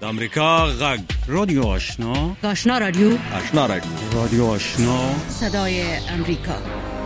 د امریکا غږ رادیو آشنا، آشنا رادیو، آشنا رادیو، رادیو آشنا، صدای امریکا.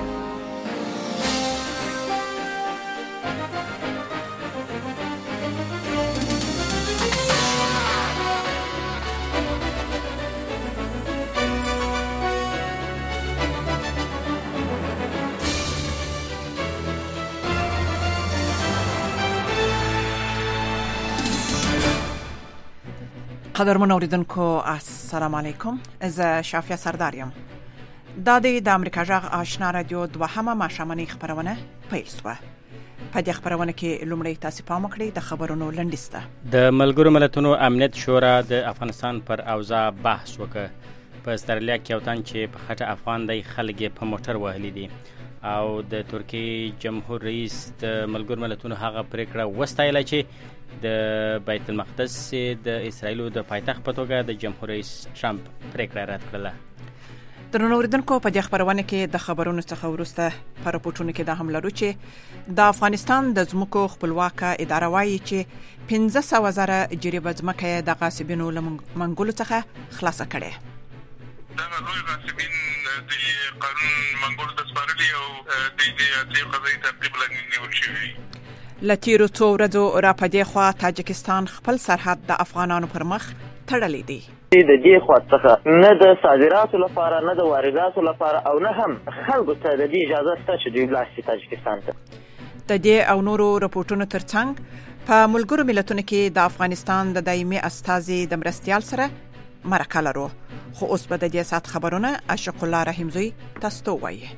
قدرمن اوریدونکو السلام علیکم. از شافیه سرداریم. د امریکا غږ آشنا رادیو دوهمه ماښامنۍ خبرونه پیل شوه. په دې خبرونه کې لومړی تاسو پام وکړئ د خبرونو لنډیسته. د ملګرو ملتونو امنیت شورا د افغانستان پر اوضاع بحث وکړ. په استرالیا کې یو تن چې په خټه افغان دی خلک په موټر وهلي دي او د ترکیې جمهور رئیس د ملګرو ملتونو هغه پریکړه وستایله چې د بیت المقدس د اسرائیل د پایتخت په توګه د جمهور رئیس ټرمپ پریکړه رد کړله. درنو اوریدونکو په دې خبرونه کې د خبرونو څخه وروسته په راپورټونو کې دا هم لرو چې د افغانستان د ځمکو خپلواکه اداره وایي چې 500,000 جریبه ځمکه د غاصبینو له منګولو څخه خلاصه کړي. دا لوی غاصبین د قانون منګولو ته سپارلي او د قضایي تعقیب لاندې نیول شوي. له تیرو څو ورځو را په دې خوا تاجکستان خپل سرحد د افغانانو پر مخ تړلی دی. د دې خوا څخه نه د صادراتو لپاره نه د وارداتو لپاره او نه هم خلکو ته د دې اجازه شته چې دوی لاړ شي تاجکستان ته. د دې او نورو راپورټونو ترڅنګ په ملګرو ملتونو کې د افغانستان د دایمي استازي د مرستیال سره مرکه لرو. خو اوس به د دې سات خبرونه عاشق الله رحیمزوی تاسو ته وایي.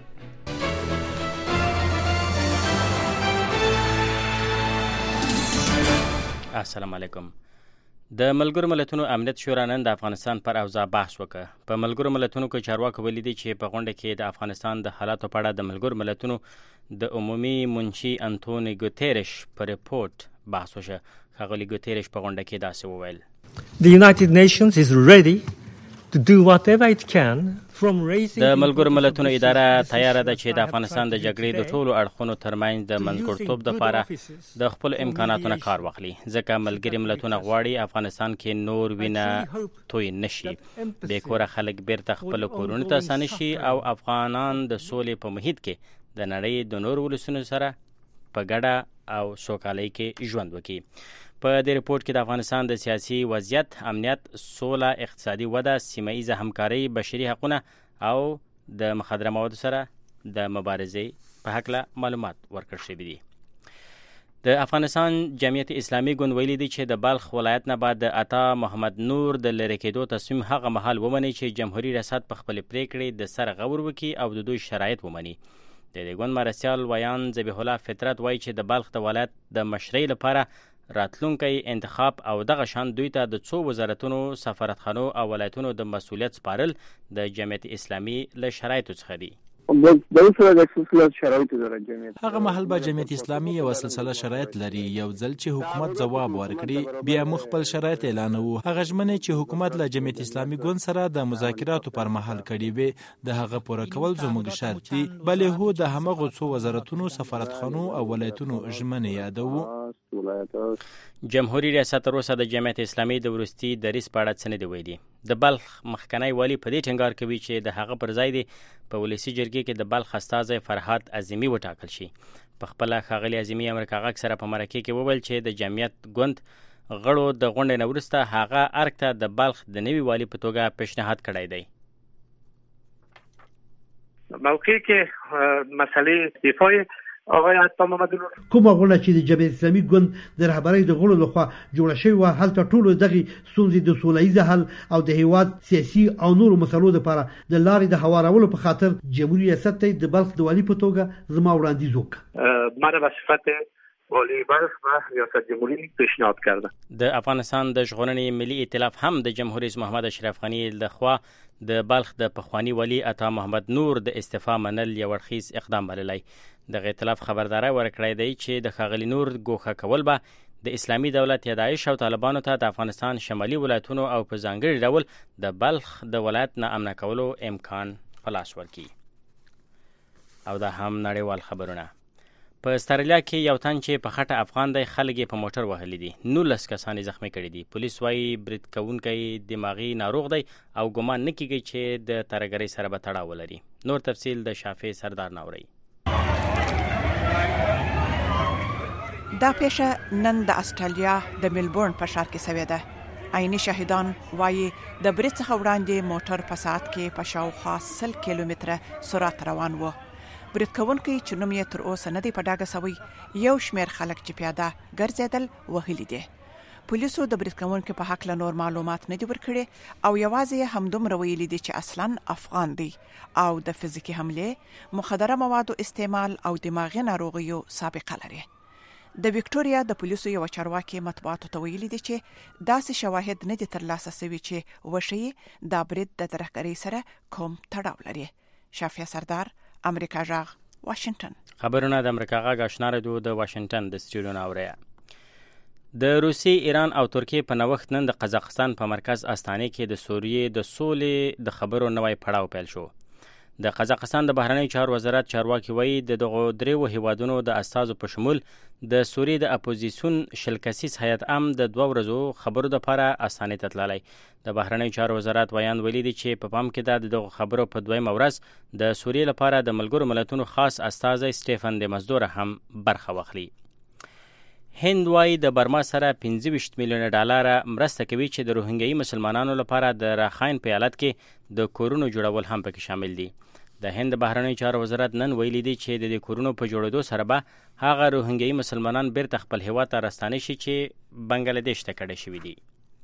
السلام علیکم. د ملګرو ملتونو امنیت شورا نن د افغانستان پر اوضاع بحث وکړ. په ملګرو ملتونو کې چارواکو ولیدي چې په غونډه کې د افغانستان د حالاتو په اړه د ملګرو ملتونو د عمومي منشي انټونی ګوتریش پر رپورت بحث وشو. ښاغلي ګوتریش په غونډه کې داسې وویل: The United Nations is ready to do whatever it can from raising د ملګرو ملتونو اداره تیار ده چې د افغانستان د جګړې د ټولو اړخونو ترمنځ د منځګړیتوب لپاره د خپل امکاناتو نه کار واخلي، ځکه ملګري ملتونه غواړي افغانستان کې نور وینه توی نشي، بیکوره خلک بیرته خپل کورونو ته ستانه شي او افغانان د سولې په محیط کې د نړۍ د نور ولسونو سره په ګډه او سوکالۍ کې ژوند وکړي. په دې رپورت کې د افغانستان د سیاسي وضعیت، امنیت، سوله، اقتصادي وده، سیمه ایزه همکاري، بشري حقونه او د مخدره موادو سره د مبارزې په هکله معلومات ورکړل شوي دي. د افغانستان جمعیت اسلامي ګوند ویلي دی چې د بلخ ولایت نه بعد د عطا محمد نور د لرې کېدو تصمیم هغه مهال ومني چې جمهوریت ریاست په خپلې پریکړې د سر غور وکړي او د دوی شرایط ومني. د دې ګوند مرستیال ویان ذبیح الله فطرت وایي چې د بلخ د ولایت د مشرۍ لپاره راتلونکی انتخاب او دغه شان دوی ته د څو وزارتونو، سفارتخانو او ولایتونو د مسؤلیت سپارل د جمعیت اسلامي له شرایطو څخه دي. هغه محل به جمعیت اسلامي یو سلسله شرایط لري. یو ځل چې حکومت ځواب ورکړي بیا موږ خپل شرایط اعلانوو. هغه ژمنې چې حکومت له جمعیت اسلامي ګوند سره د مذاکراتو پر مهال کړي وي د هغه پوره کول زموږ شرط دي. بلې هو د همغو څو وزارتونو، سفارتخانو او ولایتونو ژمنې یادوو. جمهوریت ریاست تر اوسه د جمعیت اسلامي د وروستي دریځ په اړه څه نه دي ویلي. د بلخ مخکنی والي په دې ټینګار کوي چې د هغه پر ځای دی په ولسي جرګې کې د بلخ استازی فرهاد عظیمي وټاکل شي. په خپله ښاغلي عظیمي امریکا غږ سره په مرکې کې وویل چې د جمعیت ګوند غړو د غونډې نه وروسته هغه ارګ ته د بلخ د نوي والي په توګه پیشنهاد کړی دی. موقعی که مسئله دفاع آقای عطا محمد نور کومه غونډه چې د جمعیت اسلامي ګوند د رهبرۍ د غړو لخوا جوړه شوې وه، هلته ټولو دغې ستونزې د سوله ییزه حل او د هیواد سیاسي او نورو مسلو لپاره د لارې د هوارولو په خاطر جمهوریت ریاست ته د بلخ د والي په توګه زما وړاندیز وکړ. ما به صفت والی بلخ و ریاست جمهوری پیشنهاد کرده. د افغانستان د ژغورنې ملي ائتلاف هم د جمهور رئیس محمد اشرف غني لخوا د بلخ د پخوانی والي عطا محمد نور د استعفا منل یو اړخیز اقدام بللی. دغه ائتلاف خبرداری ورکړی دی چې د ښاغلي نور ګوښه کول به د اسلامي دولت یا داعش او طالبانو ته د افغانستان شمالي ولایتونو او په ځانګړي ډول د بلخ د ولایت نه امن کولو امکان په لاس ورکړي. او دا هم نړیوال خبرونه. په استرالیا کې یو تن چې په خټه افغان دی خلک یې په موټر وهلی دي 19 کسان زخمی کړي دي. پولیس وایي برید کوونکی دماغي ناروغ دی او ګمان نه کیږي چې د ترهګرۍ سره به تړاو ولري. نور تفصیل د شافع سردار ناوري. دا پیښه نن د استرالیا د ملبورن په ښار کې شوې ده. عیني شاهدان وایي د برید څخه وړاندې موټر په ساعت کې په شاوخوا 100 کیلومتره سرعت روان و. برید کوونکی چې نوم یې تر اوسه نه دی په ډاګه سوی یو شمېر خلک چې پیاده ګرځېدل وهلي دي. پولیسو د برید کوونکي په حق له نور معلومات نه دي ورکړي او یوازې همدومره ویلي دي چې اصلاً افغان دی او د فزیکي حملې مخدره موادو استعمال او دماغي ناروغیو سابقه لري. د وکټوريا د پولیسو یو چارواکي مطبوعاتو ته ویلي دي چې داسې شواهد نه دي ترلاسه شوي چې وشي دا برید د ترهګرۍ سره کوم تړاو لري. شافع سردار، امریکا غږ، واشنگټن. خبرونه د امریکا غږ آشنا رادیو د واشنگټن د سټوډیو نه اوري. د روسي، ایران او ترکیه په نوښت نن د قزاقستان په مرکز استانه کې د سوریې د سولې د خبرو نوی پړاو پیل شو. د قزاقستان د بهرنی چارو وزارت چارواکي وایي د دغو دریو هیوادونو د استازو په شمول د سوریې د اپوزیسیون شلکسیس هیئت عام د 2 ورځو خبرو لپاره استانه ته تللی. د بهرنی چارو وزارت بیان ویلي دی چې په پام کې دغه خبرو په 2 ورځ د سوریې لپاره د ملګرو ملتونو خاص استازی سټیفن د مزدور هم برخه واخلي. هند وايي د برما سره 25 میلیون ډالر مرسته کوي چې د روهینګي مسلمانانو لپاره د راخاین په ایالت کې د کورونو جوړول هم پکې شامل دي. د هند بهرنی چارو وزارت نن ویلي دی چې د دې کورونو په جوړېدو سره به هغه روهینګي مسلمانان بیرته خپل هیواد ته راستانه شي چې بنگلاديش ته کډه شوي دي.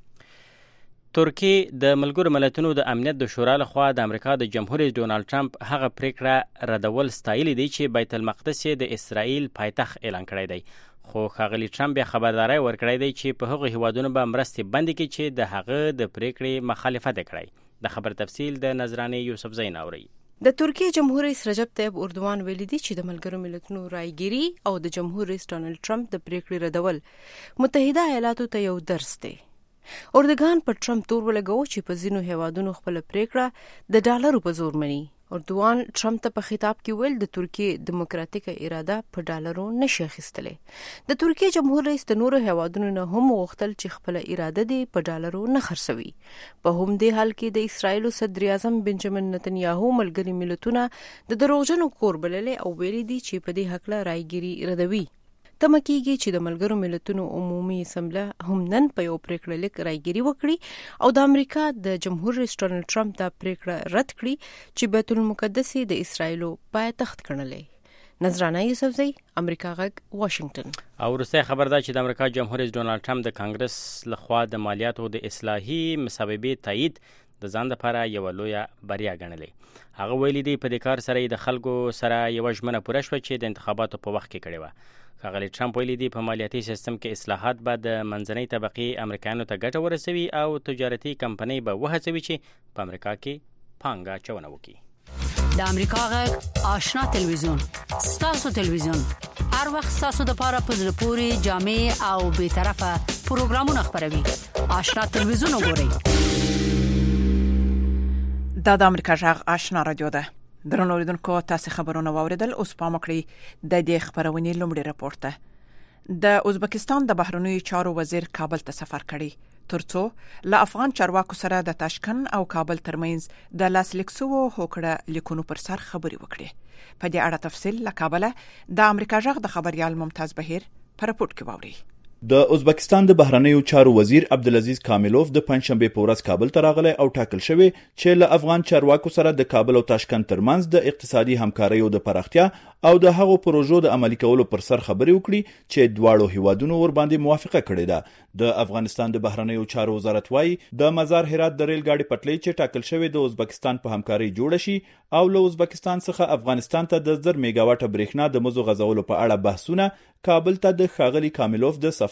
ترکیه د ملګرو ملتونو د امنیت د شورا لخوا د امریکا د جمهور رئیس ډونالد ټرمپ هغه پریکړه ردول ستایلی دی چې بیت المقدس د اسرائیل پایتخت اعلان کړی دی. خو ښاغلي ټرمپ بیا خبرداری ورکړی دی چې په هغو هیوادونو به مرستې بندې کړي چې د هغه د پریکړې مخالفت کړی. د خبر تفصیل د نظرانې یوسف زین اوري. د ترکیه جمهور رئیس رجب طیب اردوان ویلي دی چې د ملګرو ملتونو رایګيري او د جمهور رئیس ډونالد ټرمپ د پریکړې ردول متحده ایالاتو ته یو درس دی. اردوغان پر ټرمپ تور ولګاوه چې په ځینو هیوادونو خپل پریکړه د ډالرو په زور مني. اردوان ټرمپ ته په خطاب کې ویل د ترکیه دیموکراتیکه اراده په ډالرو نشي اخیستلې. د ترکیه جمهور رئیس د نورو هیوادونو نه هم وغوښتل چې خپل اراده دی په ډالرو نه خرڅوي. په هم دې حال کې د اسرایل صدر اعظم بنجامین نتنیاهو ملګري ملتونه د دروغجنو کور بللې او ویلي دي چې په دې حق له رایګيري ردوي. تمه کېږي چې د ملګرو ملتونو عمومي اسمبلی هم نن په یو پریکړه لیک رایګيري وکړي او د امریکا د جمهور رئیس ډونالد ټرمپ دا پریکړه رد کړي چې بیت المقدس د اسرایلو پایتخت کړنلې. نظرانه یوسفزئی، امریکا غږ، واشنگټن. او وروستی خبر دا چې د امریکا جمهور رئیس ډونالد ټرمپ د کانګرس لخوا د مالیاتو د اصلاحي مصوبې تایید د ځان لپاره یو لویه بریا ګڼلې. هغه ویلي دی په دې کار سره د خلکو سره یو ژمنه پوره شوه چې د انتخاباتو په وخت کې کړې وه. ښاغلي ټرمپ ویلي دی په مالیاتي سیستم کې اصلاحات به د منځنۍ طبقې امریکایانو ته ګټه ورسوي او تجارتي کمپنۍ به وهڅوي چې په امریکا کې پانګه اچونه وکړي. د امریکا غږ آشنا تلویزیون، ستاسو تلویزیون، هر وخت ستاسو د پاره په زړه پورې جامع او به طرفه پروګرامونه خبروي. آشنا تلویزیون وګورئ. دا د امریکا غږ آشنا رادیو ده. درنو اوریدونکو، تاسو خبرونه واوریدل. اوس پام وکړئ د دې خبرونې لومړی راپور ته. د ازبکستان د بهرنیو چارو وزیر کابل ته سفر کړی ترڅو له افغان چارواکو سره د تاشکند او کابل ترمنځ د لاسلیک شوو هوکړه لیکونو پر سر خبري وکړي. په دې اړه تفصیل له کابل د امریکا غږ د خبريال ممتاز بهیر په راپور کې واوري. د ازبکستان د بهرنیو چارو وزیر عبدالعزیز کاملوف د پنځشنبه په ورځ کابل ته راغلی او ټاکل شوی چې له افغان چارواکو سره د کابل او تاشکند ترمنځ د اقتصادي همکاریو د پراختیا او د هغو پروژو د عملي کولو پر سر خبرې وکړي چې دواړو هیوادونو ور باندې موافقه کړې ده. د افغانستان د بهرنیو چارو وزارت وايي د مزار هرات د ریل ګاډي پټلۍ چې ټاکل شوی د ازبکستان په همکاري جوړ شي او له ازبکستان څخه افغانستان ته د 1000 میگاواټ برېښنا د مزو غځولو په اړه بحثونه کابل ته د ښاغلي کاملوف د سفر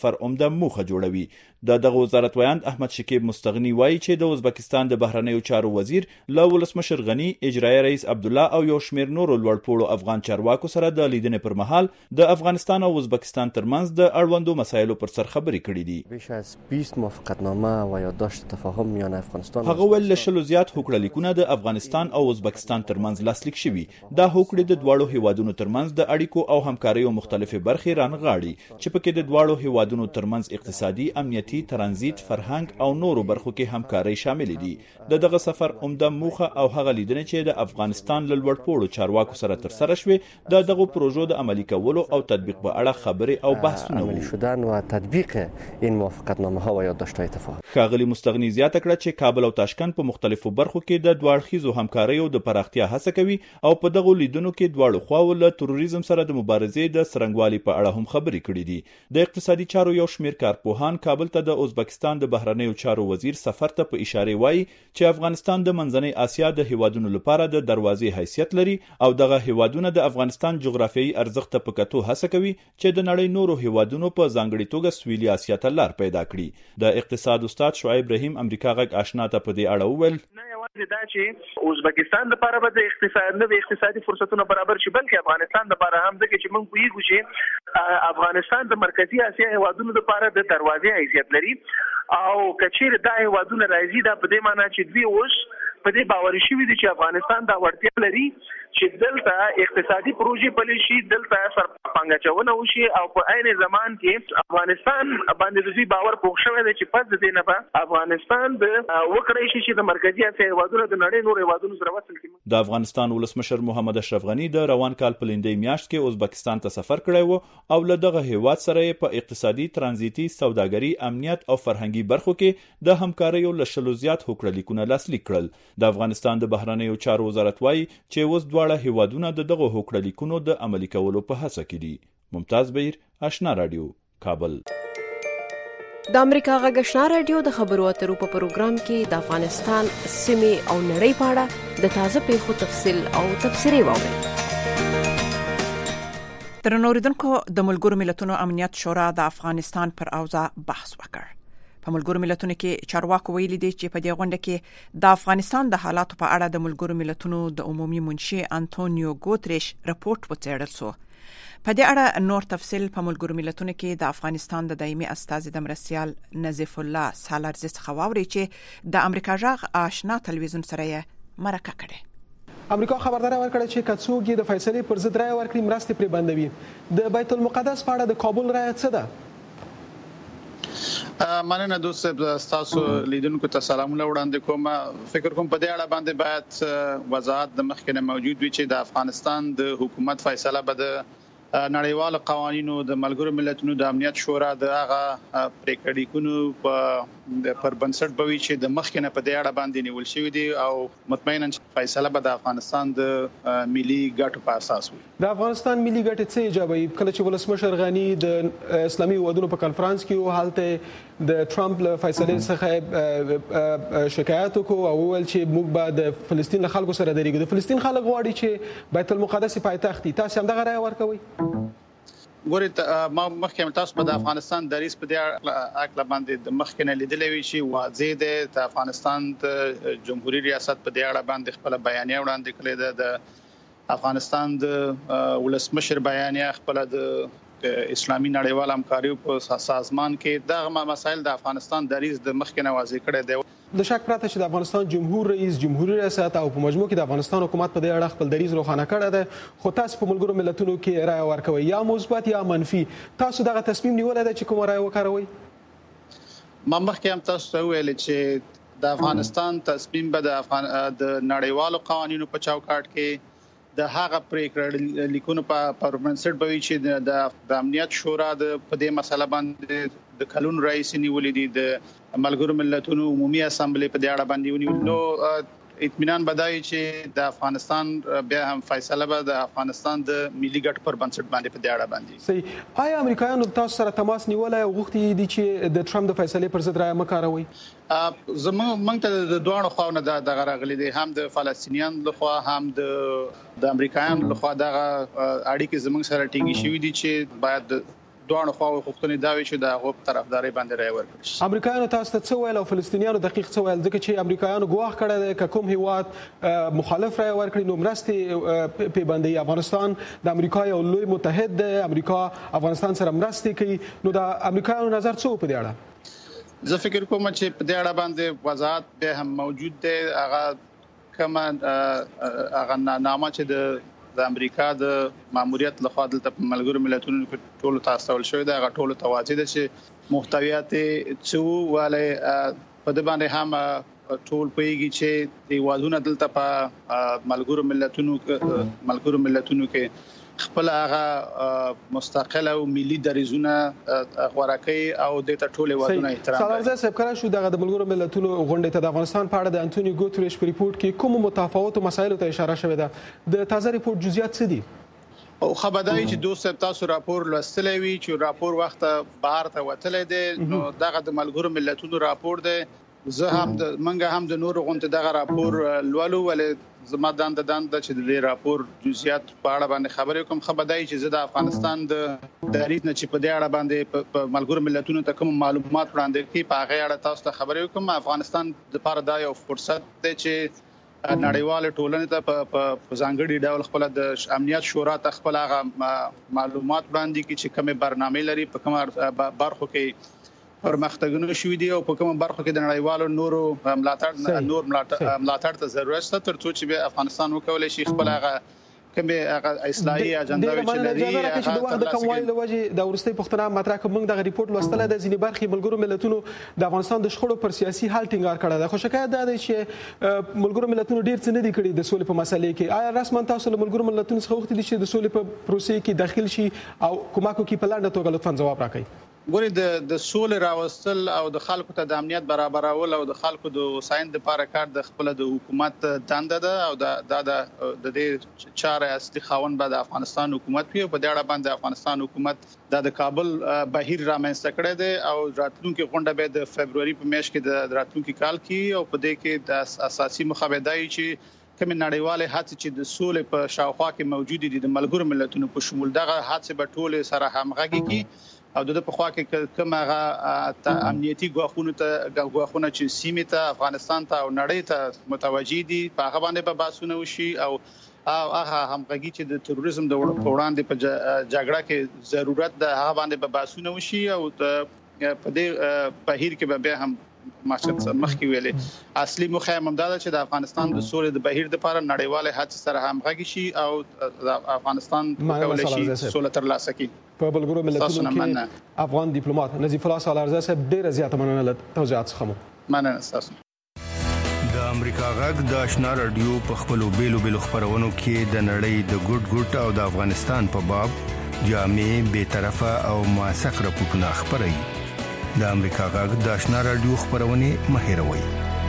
سفر عمده موخه جوړوي. دغه وزارت ویاند احمد شکیب مستغنی وایي چې د ازبکستان د بهرنیو چارو وزیر له ولسمشر غنی، اجرایي رئیس عبدالله او یو شمېر نورو لوړپوړو افغان چارواکو سره د لیدنې پر مهال د افغانستان او ازبکستان ترمنځ د اړوندو مسایلو پر سر خبرې کړې دي. بیش از 20 موافقتنامه و یادداشت تفاهم میان افغانستان هغه ویل له شلو زیات هوکړه د افغانستان او ازبکستان ترمنځ لاسلیک شوي. دا هوکړې د دواړو هیوادونو ترمنځ د اړیکو او همکاریو مختلفې برخې رانغاړي چې پکې د دواړو هیوادونو ترمنځ اقتصادي، امنیتي، ترانزیت، فرهنګ او نورو برخو کې همکاري شامل دي. دغه سفر عمده موخه او هغه لیدنې چې د افغانستان له لوړپوړو چارواکو سره ترسره شوې دغه پروژو د عملي کولو او تطبیق په اړه خبرې او بحثونه عملی شدن و تطبیق این موافقتنامه ها و یادداشت‌های تفاهم. ښاغلي مستغنی زیاته کړه چې کابل او تاشکند په مختلفو برخو کې د دواړخیزو همکاریو د پراختیا هڅه کوي او په دغه لیدنو کې دواړو خواو له تروریزم سره د مبارزې د څرنګوالي په اړه هم خبرې کړې دي. د اقتصادي چارو یو شمېر کارپوهان کابل ته د ازبکستان د بهرنیو چارو وزیر سفر ته په اشاره وایي چې افغانستان د منځنۍ اسیا د هیوادونو لپاره د دروازې حیثیت لري او دغه هیوادونه د افغانستان جغرافیایي ارزښت په کتو هڅه کوي چې د نړۍ نورو هیوادونو په ځانګړي توګه سویلي اسیا ته لار پیدا کړي. د اقتصاد استاد شعیب رحیم امریکا غږ آشنا ته په دې اړه وویل دا چې ازبکستان لپاره به د اقتصادي فرصتونو برابر شي، بلکې افغانستان لپاره هم ځکه چې موږ پوهیږو چې افغانستان د مرکزی اسیا هیوادونو لپاره د دروازې حیثیت لري او کچیر دا هیوادونه راځي دا په دې معنی چې دوی اوس په دې باور شوي دي چې افغانستان دا وړتیا لري چې دلته اقتصادي پروژې پلي شي، دلته سرپانګچونه وشي او په عین زمان کې افغانستان باندې د دوی باور پوښ شوی دی چې پس د دې نه به افغانستان د وکړی شي چې د مرکزی اسیا هیوادونو د نړۍ نور هیوادونو سره وصل کړي. د افغانستان ولسمشر محمد اشرف غنی د روان کال په لندۍ میاشت کې ازبکستان ته سفر کړی و او له دغه هیواد سره په اقتصادي، ترانزیتي، سوداګري، امنیت او فرهنګي برخو کې د همکاریو له شلو زیات هوکړه لیکونه لاسلیک کړل. د افغانستان د بهرنیو چارو وزارت وایي چې اوس دواړه هیوادونه دغه هوکړه لیکونو د عملي کولو په هڅه کې دي. ممتاز بهیر، آشنا رادیو، کابل. د امریکا غږ آشنا رادیو د خبرو اترو په پروګرام کې د افغانستان سیمې او نړۍ په اړه د تازه پیښو تفصیل او تبصرې واورئ. درنو اوریدونکو، د ملګرو ملتونو امنیت شورا د افغانستان پر اوضاع بحث وکړ. په ملګرو ملتونو کې چارواکو ویلي دي چې په دې غونډه کې د افغانستان د حالاتو په اړه د ملګرو ملتونو د عمومي منشي انټونیو ګوتریش رپورت وڅېړل شو. په دې اړه نور تفصیل په ملګرو ملتونو کې د افغانستان د دایمي استازي د مرستیال نظیف الله سالارزي څخه واوري چې د امریکا غږ آشنا تلویزیون سره یې مرکه کړې. امریکا خبرداری ورکړه چې کڅوګي د فیصلې پر ضد رائے ورکړي مرستې پرې بندوي. د بیت المقدس په اړه د کابل رائے څه ده؟ مننه دوست، تاسو لیدونکو ته سلامونه وړاندې کوم. فکر کوم په دې اړه باندې باید وضاحت د مخکنه موجود وي چې د افغانستان د حکومت فیصله به د نړیوال قوانینو د ملګرو ملتونو د امنیت شورا د هغه پریکړې لیکونو پر بنسټ بوي چې د مخکنه په دې اړه باندې نیول شوی دی او مطمئنا فیصله به د افغانستان د ملي ګټو په اساس وي. د افغانستان ملي ګټې څه ایجابوي؟ کله چې ولسمشر غنی د اسلامي هیوادونو په کانفرنس کې حالت د ټرمپ له فیصلې څخه شکایت وکړو او وویل چې موږ به د فلسطین له خلکو سره درېږو. د فلسطین خلک غواړي چې بیت المقدس پایتخت وي. تاسو هم دغه رائے ورکوئ؟ ګورئ، ما مخکې تاسو په د افغانستان دریځ په دې اړه باندې د مخکنه لیدلې وی چې واضح ده د افغانستان د جمهوریت ریاست په دې اړه باندې خپل بیانیه وړاندې کړې ده. د افغانستان د ولسمشر بیانیه خپل د اسلامي نړیوال همکاریو په سازمان کې دغه مسایل د افغانستان دریځ د مخکنه واضح کړی دی. د شک پراته چې د افغانستان جمهور رئیس، جمهوریت ریاست او په مجموع کې د افغانستان حکومت په دې اړه خپل دریځ روښانه کړی دی، خو تاسو په ملګرو ملتونو کې رائے ورکوي یا مثبت یا منفي. تاسو دغه تصمیم نیولای دی چې کوم رائے وکاروئ؟ ما مخکې هم تاسو ته ویل چې د افغانستان تصمیم به د نړیوالو قوانینو په چوکاټ کې د هغه پریکړې لیکونو په بنسټ بوي چې د امنیت شورا د په دې مسله باندې د کلون رئیس نیولې دي، د ملګرو ملتونو عمومي اسامبلې په دې اړه باندې ونیول. نو اطمینان بدای چې د افغانستان بیا هم فیصله به د افغانستان د ملي ګټ پر بنسټ باندې په دې اړه باندې. صحیح. آیا امریکایانو تاسو سره تماس نیولای او غوښتي دي چې د ټرمپ د فیصلې پر ضد رائے مکاروي؟ زمونږ ته د دوه خواونه د غراغلي دي، هم د فلسطینیان لخوا هم د امریکایانو لخوا دغه اړیکې زمونږ سره ټینګې شوې دي چې باید دوه خواو غوښتنې دا وی چې د هغه طرفداري باندې رای ورکړي. امریکایانو تاسو ته څه ویل او فلسطینیانو دقیق څه ویل؟ ځکه چې امریکایانو ګواښ کړی دی که کوم هیواد مخالف رای ورکړي نو مرستې پیبندي. افغانستان د امریکا یو لوی متحد دی، امریکا افغانستان سره مرستې کوي، نو د امریکایانو نظر څه په دې اړه؟ زه فکر کوم چې په دې اړه باندې وضاحت به هم موجود دی. هغه کما هغه نامه چې د امریکا د ماموریت لخوا دلته په ملګرو ملتونو کې ټولو تاسول شوی دی، هغه ټولو توازی ده چې محتویات څو والے په د باندې هم ټول پیږي چې د وادونه دلته په ملګرو ملتونو کې خپل هغه مستقل او ملي دریزونه غوړکۍ او د ټولو وادونه احترام. سالارزه صاحب کله شو دغه د ملګرو ملتونو غونډې ته د افغانستان په اړه د انټونیو ګوتریش په ریپورت کې کوم متفاوت مسایلو ته اشاره شوې ده؟ د تازه ریپورت جزئیات څه دي؟ او خبرداري چې دوه تاسو راپور لوستلی وی چې راپور وخت بهر ته وتلی دی، نو دغه د ملګرو ملتونو راپور دی. زه هم د منګه هم د نور غونډه دغه راپور لولو، ولې زما دند چې د راپور جزئیات په اړه باندې خبرې کوم. خبرداري چې زه د افغانستان د دریځ نه چې په دې اړه باندې په ملګرو ملتونو ته کوم معلومات وړاندې کړي په هغه اړه تاسو ته خبرې کوم. افغانستان د لپاره دا یو فرصت دی چې نړیوال ټولنې ته په ځانګړي ډول خپل د امنیت شورا ته خپل هغه معلومات وړاندې کړي چې کومه برنامه لري، په کومه برخو کې پرمختګونه شوې دي او په کومه برخو کې د نړیوالو نورو ملاتړ ته ضرورت شته تر څو چې افغانستان وکولای شي خپل هغه کومه هغه اصلاحي اجنډا چې لري هغه د وخت کموالي له وجې د ورستۍ پښتنه مطرح کوم دغه ریپورت لوستل د ځینې برخې ملګرو ملتونو د افغانستان د شخړو پر سیاسي حل ټینګار کړی دی. خو شکایت دا دی چې ملګرو ملتونو ډیر څه نه دي کړي د سولې په مسلې کې. آیا رسما تاسو له ملګرو ملتونو څخه وغوښتل چې د سولې په پروسې کې داخل شي او کومکو کې په لنډه توګه لطفا ځواب راکړئ؟ ګوري د سولې راوستل او د خلکو ته د امنیت برابرول او د خلکو د وسایند لپاره کار د خپل د حکومت دنده ده او د دې چاره اصلي خاوند به د افغانستان حکومت وي. په دې اړه باندې افغانستان حکومت د کابل بهیر رامنځته کړی دی او راتلونکي غونډه به د فبرवरी په میاشت کې د راتلونکي کال کې او په دې کې د اساسي مخابدای چې کوم نړیواله هڅې چې د سولې په شاوخوا کې موجود دي د ملګرو ملتونو په شمول دغه هڅې به ټول سره همغږي کی او د په خوا کې کوم هغه امنیتي ګواښونه چې سیمه ته افغانستان ته او نړۍ ته متوجي دي په هغه باندې به باسونه وشي او هغه همغږي چې د تروریزم د وړاندې په جګړه کې ضرورت ده هغه باندې به باسونه وشي او په دې بهیر کې به هم مخکې ویلې اصلي موخه هم دا ده چې د افغانستان د سولې د بهیر لپاره نړیواله هڅې سره همغږي شي او د افغانستان کولای شي سولې ترلاسه کړي. په بلګرو ملتونو کې افغان ډیپلوماټ نظیف الله سالارزه صاحب ډیره زیاته مننه له توضیحات څخه. مننه تاسو. د امریکا غږ د آشنا رادیو په خپلو بیلو خبرونو کې د نړۍ د ګډ او د افغانستان په باب جامع به طرفه او موثق راپورټونه خبري. د امریکا غږ د آشنا رادیو خبرونه مهیروي.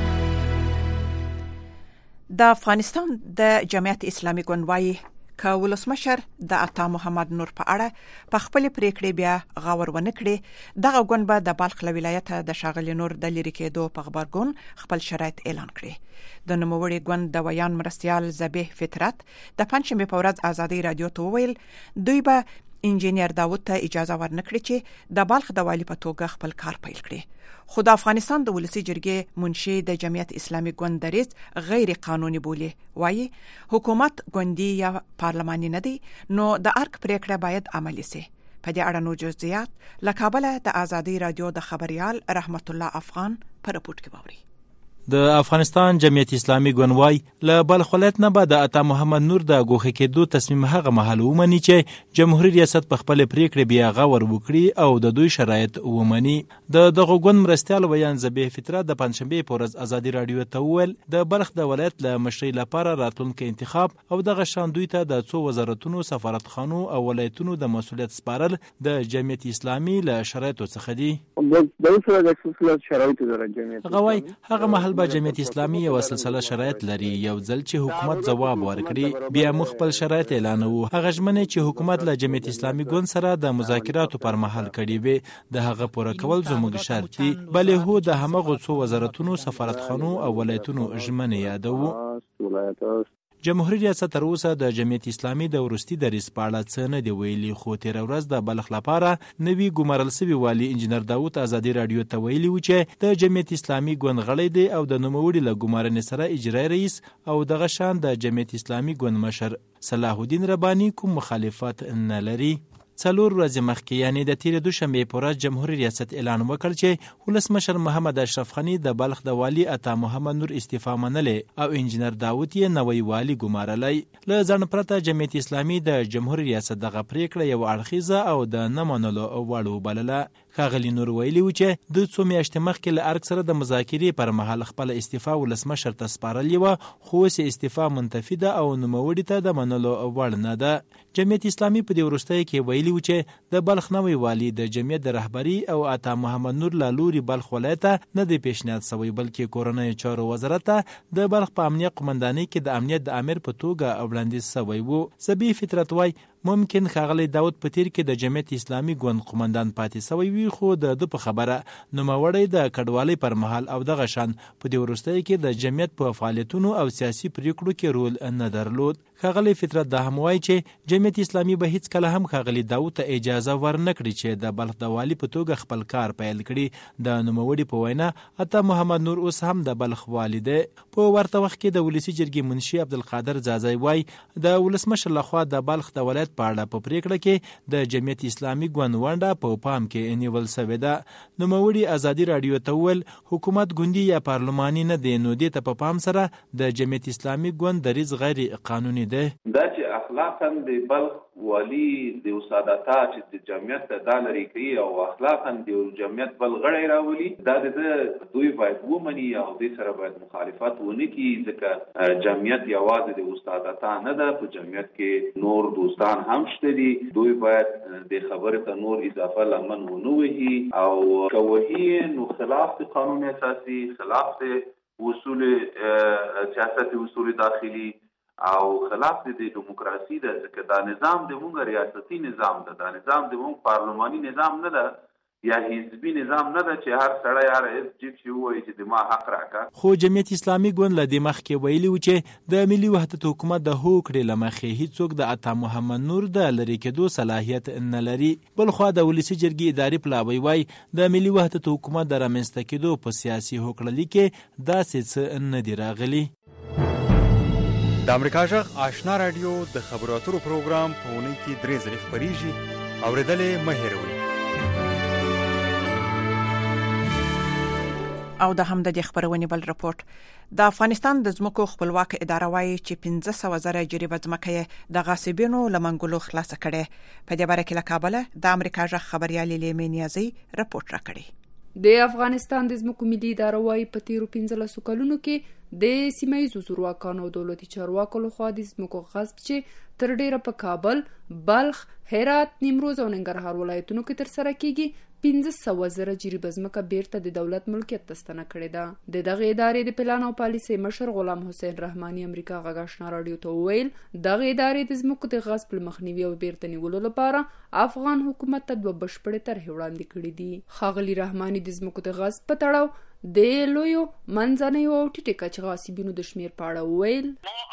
د افغانستان د جمعیت اسلامي ګوند وايي که ولسمشر د عطا محمد نور په اړه په خپل پریکړې بیا غور ونه کړي دغه ګوند به د بلخ ولایت د شاغلی نور د لری کېدو په خبرګون خپل شرایط اعلان کړي. د نوموړي ګوند د ویان مرستيال زبیح فطرت د پنځمې په ورځ ازادي رادیو ته ویل دوی به انجینیر داوود ته اجازه ورنکړي چې د بلخ د والی په توګه خپل کار پیل کړي. خو د افغانستان د ولسی جرګې منشي د جمعیت اسلامي ګوند دریځ غیر قانوني بولي. وایي حکومت ګوندي یا پارلماني نه دی نو د ارګ پریکړه باید عملي شي. په دې اړه نو جزئیات له کابل د ازادي رادیو د خبريال رحمت الله افغان پر رپورت کې باوري. د افغانستان جمعیت اسلامي ګوند وايي له بلخ ولایت نه بعد عطا محمد نور د ګوښه کېدو تصمیم هغه مهال ومني چې جمهوریت ریاست په خپل پریکړې بیا غور وکړي او د دوی شرایط ومني. د دغه ګوند مرستيال ویان زبیح فطرت د پنځشنبه په ورځ ازادي رادیو ته ویل د بلخ د ولایت له مشرۍ لپاره راتلونکي انتخاب او دغه شان دوی ته د څو وزارتونو سفارتخانو او ولایتونو د مسولیت سپارل د جمعیت اسلامي له شرایطو څخه دي. غوای هغه محل به جمعیت اسلامي یو سلسله شرایط لري. یو ځل چې حکومت ځواب ورکړي بیا موږ خپل شرایط اعلانوو. هغه ژمنې چې حکومت له جمعیت اسلامي ګوند سره د مذاکراتو پر مهال کړي وي د هغه پوره کول زموږ شرط دي. بلې هو د همغو څو وزارتونو سفارتخانو او ولایتونو ژمنې یادوو. جمهوریت ریاست تر اوسه د جمعیت اسلامي د وروستي دریځ په اړه څه نه دی ویلي، خو تېره ورځ د بلخ لپاره نوي ګمارل سوي والي انجینر داود ازادي راډیو ته ویلي و چې د جمعیت اسلامي ګوند غړی دی او د نوموړي له ګمارنې سره اجرایي رئیس او دغه شان د جمعیت اسلامي ګوند مشر صلاح الدین رباني کوم مخالفت نه لري. 4 ورځې مخکې یعنې د تېرې دوشنبې په ورځ جمهوریت ریاست اعلان وکړ چې ولسمشر محمد اشرف غني د بلخ د والي عطا محمد نور استعفا منلې او انجینر داود یې نوی والي ګمارلی. له ځنډ پرته جمعیت اسلامي د جمهوریت ریاست دغه پریکړه یو اړخیزه او د نه منلو وړ وبلله. ښاغلي نور ویلي و چې د څو میاشتې مخکې له ارګ سره د مذاکرې پر مهال خپله استعفا ولسمشر ته سپارلې وه، خو اوس استعفا منتفي ده او نوموړي ته د منلو وړ نه ده. جمعیت اسلامي په دې وروستیو کې ویلي و چې د بلخ نوی والي د جمعیت د رهبري او عطا محمد نور له لوري بلخ ولایت نه دی پیشنهاد شوی، بلکې کورنۍ چارو وزارت د بلخ په امنیت قومندانۍ کې د امنیت د امیر په توګه وړاندیز شوی و. سبي فطرت وای ممکن ښاغلی داود په تیر کې د جمعیت اسلامي ګوند قومندان پاتې شوی وي، خو د په خبره نوموړی د کډوالۍ پر مهال او دغه شان په دې وروستیو کې د جمعیت په فعالیتونو او سیاسي پریکړو کې رول نه درلود. ښاغلی فطرت دا هم وایي چې جمعیت اسلامي به هیڅ کله هم ښاغلی داود ته اجازه ورنکړي چې د بلخ د والي په توګه خپل کار پیل کړي. د نوموړي په وینا عطا محمد نور اوس هم د بلخ والي دی. په ورته وخت کې د ولسي جرګې منشي عبدالقادر ځاځی وایي د ولسمشر لخوا د بلخ د ولایت په اړه په پریکړه کې د جمعیت اسلامي ګوند ونډه په پام کې نیول شوې ده. نوموړي ازادي راډیو ته وویل حکومت ګوندي یا پارلماني نه دی، نو دې ته په پام سره د جمعیت اسلامي ګوند دریځ غیر قانوني دی. دا چې اخلاقا د بلخ والی د وسادتا چې د جمعیت دا لري کوي او اخلاقا د جمعیت بل غړی راولي، دا د دوی باید ومني او د سره باید مخالفت ونه کړي، ځکه جمعیت یوازې د وسادتا نه ده، په جمعیت کې نور دوستان هم شته دي. دوی باید د خبرې ته نور اضافه لمن ونه وهي او که وهي نو خلاف د قانون اساسي، خلاف د اصول سیاست اصول داخلي او خلاف د دیموکراسي ده، ځکه دا نظام د مونږ ریاستي نظام ده، دا نظام د مونږ پارلماني نظام نه ده یا حزبي نظام نه ده چې هر سړی هر حزب چې وایي چې د ما حق راکړه. خو جمعیت اسلامي ګوند له دې مخکې ویلي و چې د ملي وحدت حکومت د هوکړې له مخې هیڅوک د عطا محمد نور د لرې کېدو صلاحیت نه لري. بلخوا د ولسي جرګې اداري پلاوی وایي د ملي وحدت حکومت د رامنځته کېدو په سیاسي هوکړلیک کې داسې څه نه دي راغلي. د امریکا غږ آشنا رادیو د خبرو اترو پروګرام په اونۍ کې 3 ځلې خپریږي، اورېدلې مه هېروئ. او د هم د خبرونې بل رپورت د افغانستان د ځمکو خپلواک اداره وايي چې 1500 زره جریبه ځمکه د غاصبینو لمنګلو خلاص کړي. په دې باره کې له کابل د امریکا غږ خبريال لیمه نیازي رپورت راکړي. د افغانستان د ځمکو ملي اداره وايي په تیرو 15 کلونو کې د سیمایي زورواکانو او دولتي چارواکو لخوا د ځمکو غصب چې تر ډیره په کابل، بلخ، هرات، نیمروز او ننګرهار ولایتونو کې تر سره کیږي 1500 زره جریبه ځمکه بیرته د دولت ملکیت ته ستنه کړې ده. د دغه ادارې د پلان او پالیسۍ مشر غلام حسین رحماني امریکا غږ آشنا راډیو ته وویل دغه ادارې د ځمکو د غصب مخنیوي او بیرته نیولو لپاره افغان حکومت ته 2 بشپړې طرحې وړاندې کړې دي. ښاغلي رحماني د ځمکو د غصب په تړاو د لویو منځنیو او ټیټې کچې غاصبینو د شمیر په اړه وویل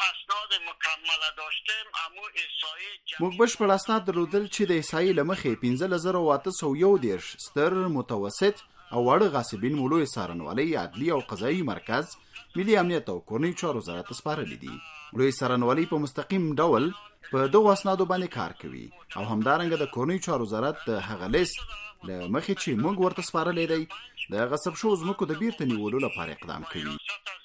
موږ بشپړ اسناد درلودل چې د احصایې له مخې 15801 ستر، متوسط او وړ غاصبین مو لوی څارنوالۍ، عدلي او قضایي مرکز، ملي امنیت او کورنۍ چارو وزارت سپارلي دي. لوی څارنوالۍ په مستقیم ډول په دغو اسنادو باندې کار کوي او همدارنګه د کورنۍ چارو وزارت د هغه لیست له مخې چې موږ ورته سپارلی دی د غصب شوو ځمکو د بیرته نیولو لپاره اقدام کوي.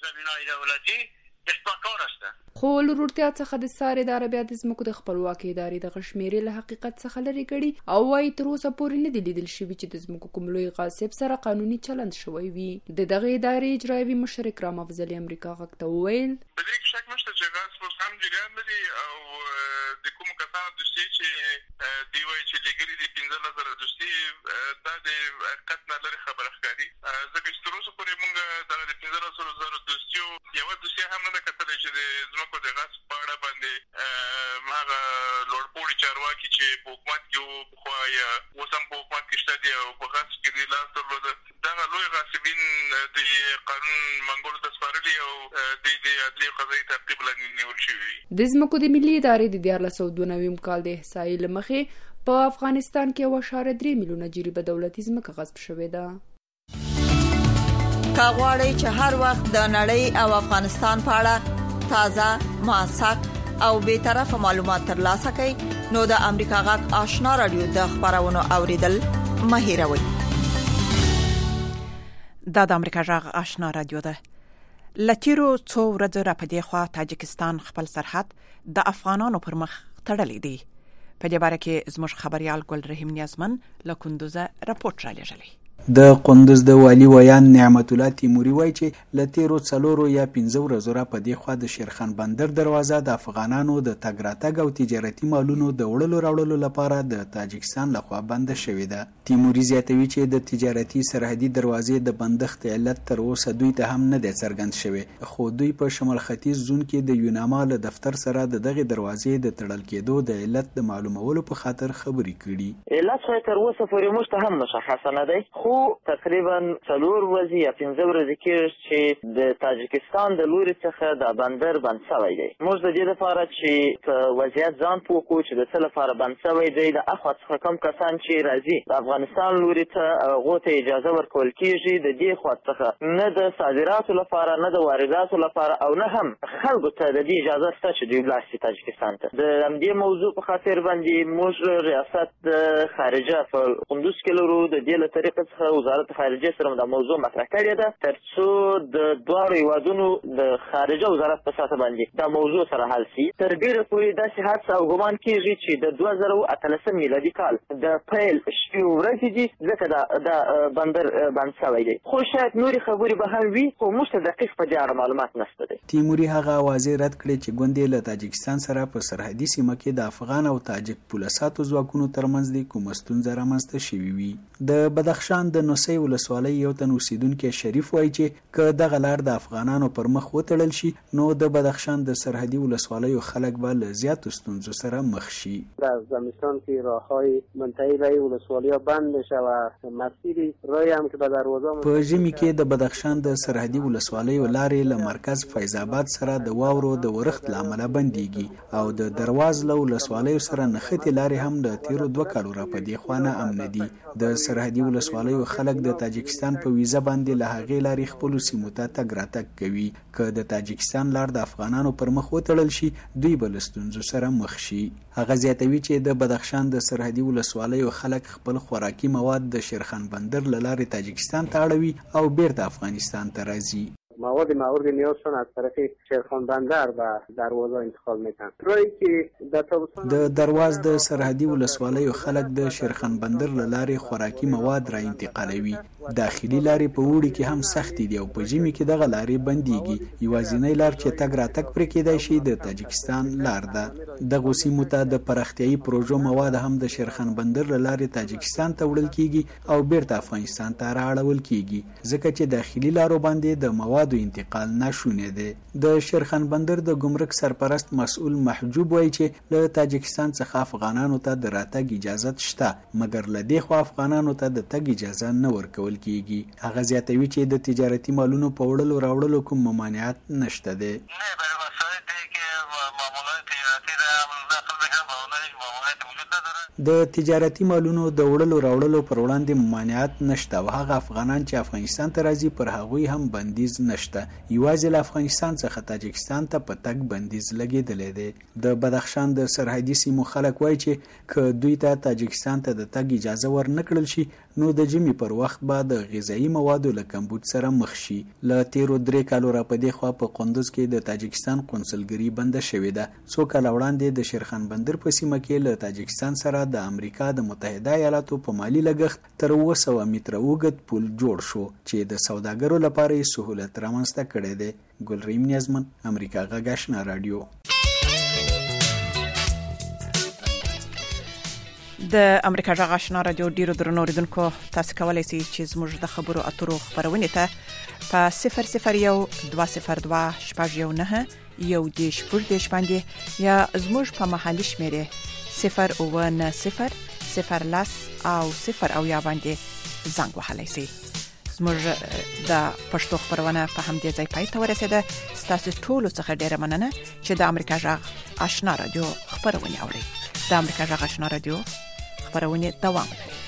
خو لورورتیا څخه د سارې د عربیا د ځمکو د خپلواکۍ ادارې د غشمیرې له حقیقت څخه لرې کړي او وايي تر اوسه پورې نه دي لیدل شوي چې د ځمکو کوم لوی غاصب سره قانوني چلند شوی وي. د دغه ادارې اجرایوي مشر اکرام افضلي امریکا غږ ته وویل په دې کې شک نشته چې غاصب هم جریان لري او د کوم کسانو دوستي چې دی وایي چې لګري د 15000 دوستي دا د حقیقت نه لري خبره ښکاري، ځکه چې تر اوسه پورې موږ د 15000 دوستیو یو دوستي هم نه کتلې چې د ځمکو د غصب په اړه باندې هغه لوړپوړي چارواکي چې په حکومت کې وو پخوا یا اوس هم په حکومت کې شته دي او په غصب کې دي لاس درلوده، دغه دغه لوی غاصبین د قانون منګولو ته سپارلي او د عدلي قضایي تعقیب لاندې نیول شوي د ځمکو د ملي ادارې د 1492 کال د احصایې له مخې په افغانستان کې 1.3 میلیونه جریبه دولتي ځمکه غصب شوې ده. کاغوري چې هر وخت د نړۍ او افغانستان په اړه تازه، موثق او به طرفه معلومات ترلاسه کړئ نو د امریکا غږ آشنا رادیو د خبرونو اوریدل مه هېروئ. دا د امریکا غږ آشنا رادیو ده. لتیرو څو ورځې را پدې خوا تاجکستان خپل سرحد د افغانانو پر مخ تړلی دی. په دې باره کې زموږ خبريال ګل رحیم نیازمن له کندوزه راپورټ را لېږلی. د قندوز د والی ویان نعمت الله تیموري وایي چې لتیرو 4 یا 15 ورځې را پدې خوا د شیرخان بندر دروازه د افغانانو د تګ راتګ او تجارتي مالونو د وړلو راوړلو لپاره د تاجکستان لخوا بند شوې ده. تیموري زیاتوي چې د تجارتي سرحدي دروازې د بندښت علت تر اوسه دوی ته هم نه دی څرګند شوی، خو دوی په شمال ختیځ زون کې د یوناما له دفتر سره د دغه دروازې د تړل کېدو د علت د معلومولو په خاطر خبرې کړي. علت تر اوسه پورې موږ ته هم مشخص نه دی، خو تقریبا 4 ورځې یا 15 ورځې کې چې د تاجکستان د لوري څخه د بندر بند شوی دی. موږ د دې لپاره چې وضعیت ځان پوه کړو چې د څه لپاره بند شوی دی، د اخوا څخه کوم کسان چې راځي د افغانستان لوري ته هغو ته اجازه ورکول کېږي د دې خوا څخه نه د صادراتو لپاره نه د وارداتو لپاره او نه هم خلکو ته د دې اجازه شته چې دوی ولاړ شي تاجکستان ته. د همدې موضوع په خاطر باندې موږ ریاست د خارجه په قندوز کې لرو. د دې له طریقې څخه وزارت خارجه سره د موضوع مطرح کړې ده ترڅو د دواړو هیوادونو د خارجه وزارت په ساته باندې د موضوع سره حل شي. تر ډیره پورې داسې حادثه او ګمان کېږي چې د 2013 میلادي کال د پیل شپې ورځې دي ځکه د بندر بند شوی دی، خو شاید نورې خبرې به هم وي خو موږ ته دقیق په دې اړه معلومات نشته دی. تیموري هغه اوازې رد کړې چې ګوندې له تاجکستان سره په سرحدي سیمه کې د افغان او تاجک پولیساتو ځواکونو ترمنځ د کومه ستونزه رامنځته شوې وي. د بدخشان د نوسۍ ولسوالۍ یو تن اوسیدونکی شریف وایي چې که دغه لار د افغانانو پر مخ وتړل شي نو د بدخشان د سرحدي ولسوالیو خلک به له زیاتو ستونزو سره مخ شي. در زمستان که راههای منتهی به ولسوالیا بند بشه و مسیر راهی هم که به دروازه په ژمي کې د بدخشان د سرحدي ولسوالیو لارې له مرکز فیض آباد سره د واورو د ورښت له امله بندېږي او د درواز له ولسوالیو سره نښتې لارې هم د تیرو 2 کالو را په دې خوا نه امن دي. د سرحدي ولسوالیو خلک د تاجکستان په ویزه باندې له هغې لارې خپلو سیمو ته تګ راتګ کوي. که د تاجکستان لار د افغانانو پر مخ وتړل شي دوی به له ستونزو سره مخ شي. هغه زیاتوي چې د بدخشان د سرحدي ولسوالیو خلک خپل خوراکي مواد د شیرخان بندر له لارې تاجکستان ته اړوي او بیرته افغانستان ته راځي. مواد مورد نیازشون از طرف شیرخان بندر و دروازه انتقال میکنن. راهی که د درواز د سرحدي ولسوالیو خلک د شیرخان بندر له لارې خوراکي مواد را انتقالوي. داخلي لارې په وړي کې هم سختې دي او په ژمي کې دغه لارې بندېږي. یوازینۍ لار چې تګ راتګ پرې کېدای شي د تاجکستان لار ده. دغو سیمو ته د پراختیایي پروژو مواد هم د شیرخان بندر له لارې تاجکستان ته وړل کېږي او بیرته افغانستان ته رااړول کېږي ځکه چې داخلي لارو باندې د موادو انتقال ناشونی دی. د شیرخان بندر د ګمرک سرپرست مسؤل محجوب وایي چې له تاجکستان څخه افغانانو ته د راتګ اجازه شته مګر له دې خوا افغانانو ته د تګ اجازه نه ورکول کیږي. هغه زیاتوي چې د تجارتي مالونو په وړلو راوړلو کوم ممانعت نشته دی. د تجارتي مالونو د وړلو راوړلو پر وړاندې ممانعت نشته او هغه افغانان چې افغانستان ته راځي پر هغوی هم بندیز نشته. یوازې له افغانستان څخه تاجکستان ته په تګ بندیز لګېدلی دی. د بدخشان د سرحدي سیمو خلک وایي چې که دوی ته تاجکستان ته د تګ اجازه ورنکړل شي نو د ژمي پر وخت به د غذایي موادو له کمبود سره مخ شي. له تیرو 3 کالو را په دې خوا په قندوز کې د تاجکستان قونسلګري بنده شوې ده. 2 کاله وړاندې د شیرخان بندر په سیمه کې له تاجکستان سره د امریکا د متحده ایالاتو په مالی لګښت تر 200 متره اوږد پل جوړ شو چې د سوداګرو لپاره یې سهولت رامنځته کړی دی. ګلریم نیازمن، امریکا غږ آشنا رادیو. د امریکا غږ آشنا رادیو ډیرو درنو اوریدونکو تاسو کولی شئ چې زموږ د خبرو اترو خبرونه ته په 001-202 شپږ 1 باندې یا زموږ په محلي شمیره 090 0 0 او 0 او یا باندې زنګ وهلی شئ. زموږ د پښتو خبرونه په همدې ځای پای ته ورسېده. ستاسو ټولو څخه ډیره مننه چې د امریکا غږ آشنا رادیو خبرونه اوري. د امریکا غږ آشنا رادیو خبرونه دوام لري.